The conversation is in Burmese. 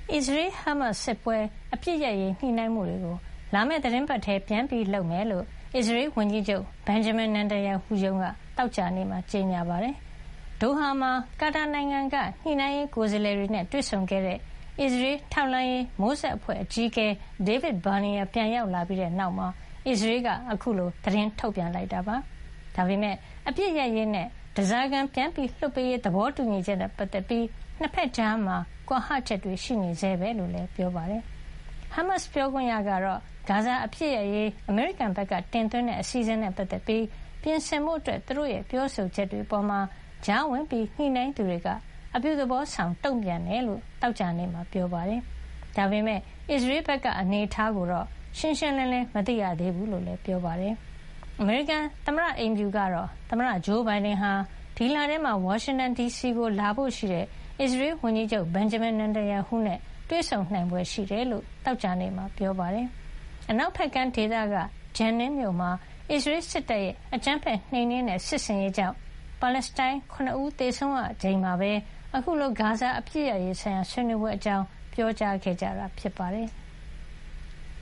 အစ္စရေး-ဟာမတ်စ်စစ်ပွဲအပစ်ရပ်ရေးညှိနှိုင်းမှုတွေကိုလာမယ့်သီတင်းပတ်ထဲပြန်လုပ်မယ်လို့အစ္စရေးဝန်ကြီးချုပ်ဘင်ဂျမင်နန်တန်ယာဟူရုံးကသောကြာနေ့မှာကြေညာပါတယ်။ဒိုဟာမှာကာတာနိုင်ငံကညှိနှိုင်းရေးကိုယ်စားလှယ်တွေနဲ့တွေ့ဆုံခဲ့တဲ့အစ္စရေးထောက်လှမ်းရေးမိုးဆက်အဖွဲ့အကြီးအကဲဒေးဗစ်ဘာနီယာပြန်ရောက်လာပြီးတဲ့နောက်မှာအစ္စရေးကအခုလိုသတင်းထုတ်ပြန်လိုက်တာပါ။ဒါပေမဲ့အပစ်ရပ်ရေးနဲ့ဓားစာခံပြန်လွှတ်ပေးရေးသဘောတူညီချက်နဲ့ပတ်သက်ပြီးနှစ်ဖက်ကြားမှာကွာဟချက်တွေရှိနေဆဲပဲလို့လည်းပြောပါတယ်။ဟာမတ်စ်ပြောခွင့်ရကတော့ဂါဇာအပစ်ရပ်ရေးအမေရိကန်ဘက်ကတင်သွင်းတဲ့အစီအစဉ်နဲ့ပတ်သက်ပြီးပြင်ဆင်ဖို့သူတို့ရဲ့ပြောဆိုချက်တွေအပေါ်မှာကြားဝင်ညှိနှိုင်းသူတွေကအပြုသဘောဆောင်တုံ့ပြန်တယ်လို့သောကြာနေ့မှာပြောပါတယ်။ဒါပေမဲ့အစ္စရေးဘက်ကအနေအထားကိုတော့ရှင်းရှင်းလင်းလင်းမသိရသေးဘူးလို့လည်းပြောပါတယ်။အမေရိကန်သမ္မတအိမ်ဖြူကတော့သမ္မတဂျိုးဘိုင်ဒန်ဟာဒီလထဲမှာဝါရှင်တန်ဒီစီကိုလာဖို့ရှိတဲ့အစ္စရေးဝန်ကြီးချုပ်ဘင်ဂျမင်နန်တန်ယာဟူနဲ့တွေ့ဆုံနိုင်ဖွယ်ရှိတယ်လို့သောကြာနေ့မှာပြောပါတယ်။အနောက်ဘက်ကမ်းဒေသကဂျန်နင်းမြို့မှာအစ္စရေးစစ်တပ်ရဲ့အကြမ်းဖက်နှိမ်နင်းတဲ့စစ်ဆင်ရေးကြောင့်ပါလက်စတိုင်း9ဦးသေဆုံးရချိန်မှာပဲအခုလိုဂါဇာအပစ်ရပ်ရေးဆိုင်ရာဆွေးနွေးပွဲအကြောင်းပြောကြားခဲ့ကြတာဖြစ်ပါတယ်။